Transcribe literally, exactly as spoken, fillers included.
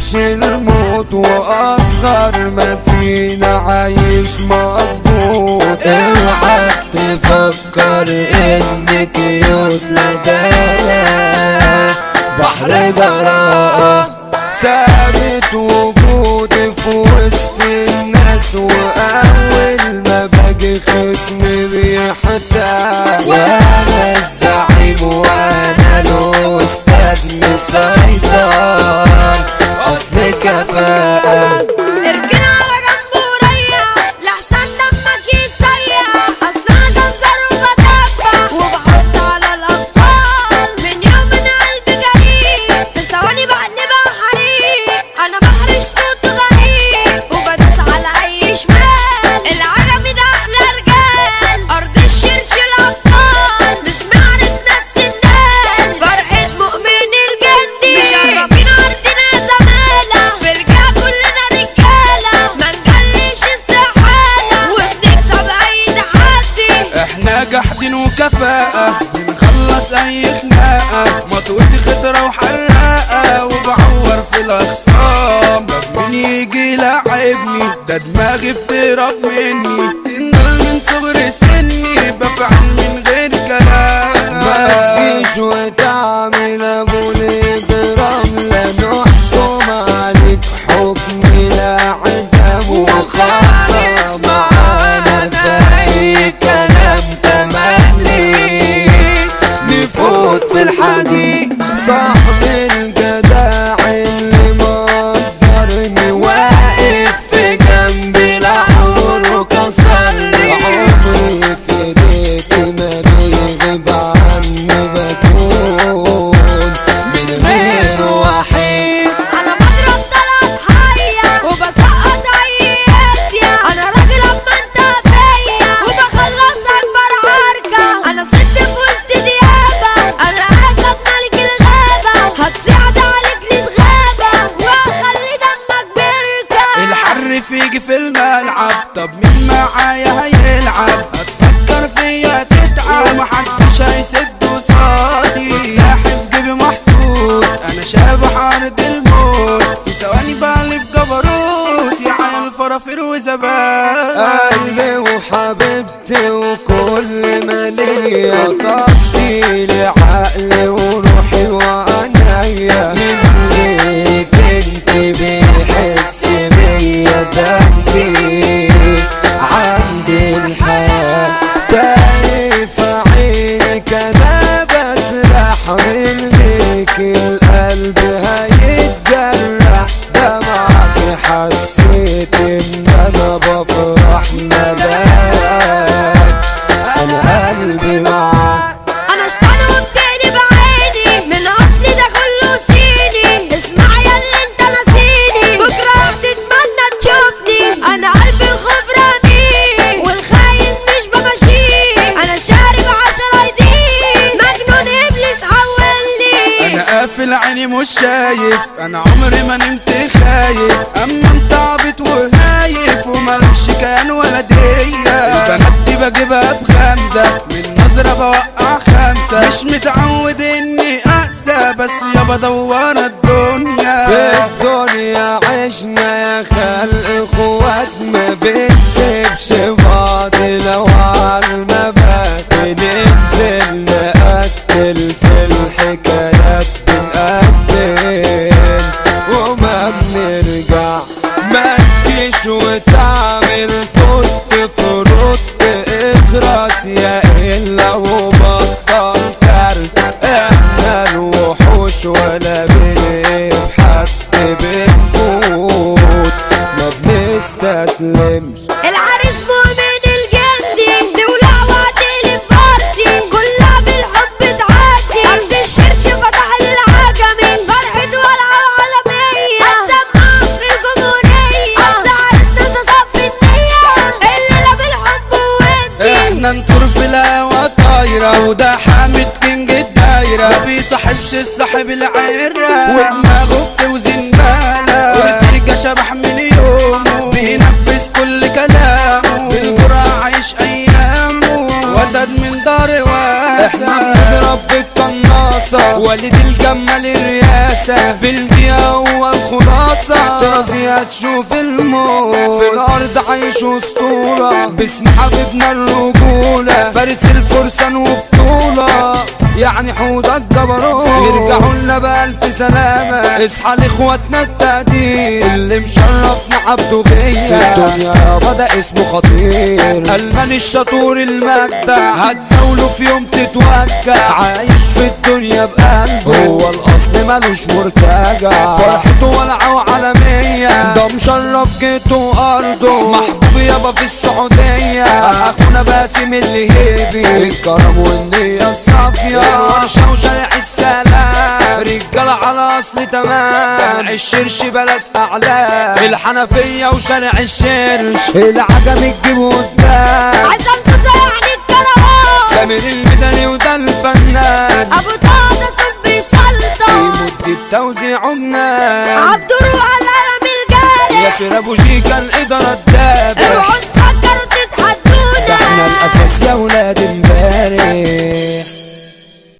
بيجيش الموت واصغر ما فينا عايش مظبوط. اوعى تفكر ان كيوت لدانا بحر جراء ثابت وجودي في وسط الناس، واول ما باجي خصمي بيحتاج. وانا الزعيم وانا الاستاذ مسيطر اصل كفاءة. اركن على جنب وريح لحسن دمك يتسيح، اصل انا جزار وبدبح وبحط على الابطال من يوم من قلبي جريء، في ثواني بقلبها حريق. انا بحرش صوت غريب وبدوس على اي شمال، العجمي ده احلى رجال ارض الشرش الابطال، نسمع عرسنا السندال فرحة مؤمن الجندي، مشرفين ارضنا زمالة في الجاه كلنا رجالة، ما نجلش استحالة وبنكسب اي تحدي. احنا جاحدين وكفاءة بنخلص اي خناقة، مطوتي خضرة وحراقة وبعور في الاخصام. مين يجي يلاعبني ده دماغي بتهرب مني، تنال من صغر سني بفعل من غير كلام. ما تجيش وتعمل ابو الاجرام، لا نحكم عليك حكم لا عدم وخاصة معانا في اي كلام تملي نفوت في الحديد. صاحب الجدع اللي مقدرني واقف في جنبي لحور وكسرني، عمري في ايديك ما بيغيب عني بكون من غير وحيد. انا بضرب طلعت حية وبسقط اي هدية، انا راجل اما انت فيا وبخلص اكبر عركة، انا ست في وسط ديابة، انا اسد ملك الغابة، هتصعد عليك نتغابة واخلي دمك بركة. الحر فيجي في الملعب، طب مين معايا هيلعب؟ هتفكر فيا تتعب محدش هيسد قصادي، سلاحي في جيبي محطوط انا شابح عرض الموت، في ثواني بقلب جبروت يا عيال فرافير وزبال. قلبي وحبيبتي وكل ما ليا، طاقتي لعقلي وروحي وعنايا، من غيرك انت بيحس بيا ده انتي عندي الحياة. تايه في عينك انا بسرح من بيك القلب هيتجرح، دمعك حسيت ان انا بفرح ملاك انا قلبي معاك. انا اشطانة وبتقلب عيني من اصلي ده كله صيني، اسمع يا اللي انت ناسيني بكره هتتمنى تشوفني، انا قلبي الخوف راميه والخاين مش بمشيه، انا شارب عشرة ايدين مجنون ابليس حولني. انا قافل عيني مش شايف، انا عمري ما نمت خايف، اما انت عبيط وهايف ومالكش كيان ولا دية. البنات دي بجيبها بخمسة من نظرة بوقع خمسة، مش متعود اني اقسى بس يابا دوارة الدنيا. في الدنيا عشنا يا خلق اخوات ما بنسيبش بعض، لو عالمبات ننزل نقتل في الحكايات بنقتل وما بنرجع. ما تجيش وتعمل توت فرط اخرس يا الا وبطل كارت، احنا الوحوش ولا بنبحث بنفوت ما بنستسلمش. العريس مؤمن الجندي تولع وهتقلب بارتي، كلها بالحب تعدي، ارض الشرش فتح للعجمي فرحة ولعة وعالمية، هتسمع في الجمهورية اصل عريسنا ده صف النية، الليلة بالحب ودي. احنا نصور في الهوا طايرة وده حامد كينج الدايرة، ما بيصاحبش الصاحب العرة ودماغه بتوزن بالة، والتيجة شبح من يومه بينفذ كل كلامه، بالجرعة عايش ايامه ودد من دار واسع. احنا بنضرب بالقناصة والد الجمال الرياسة، في الدقيقة هو الخلاصة. رازية تشوف الموت في الارض عايش اسطورة باسم حبيبنا الرجولة فارس الفرسان وبطولة يعني حوض الجبروت يرجعوا لنا بألف سلامة اصحى لاخواتنا التقدير اللي مشرفنا عبده بيا في الدنيا يابا ده اسمه خطير المان الشطور المجدع هتزاوله في يوم تتوجع عايش في الدنيا بقلبه هو الاصل ملوش مرتجع فرحته ولعه وعالمية ده مشرف جيته وارضه محبوب يابا في السعودية اخونا باسم اللي هيبي الكرم والنية الصافية ورشة وشارع السلام رجالة على اصل تمام الشرش بلد اعلام الحنفية وشارع الشرش العجم تجيبه قدام عزام سوسة يعني الكروان سامر المدني وده الفنان ابو طه ده صبي سلطان مدة توزيعه منام عبد الروح القلم الجاري ياسر ابو شيكا الادارة الدابة اوعوا تفكروا تتحدونا احنا الاساس يا ولاد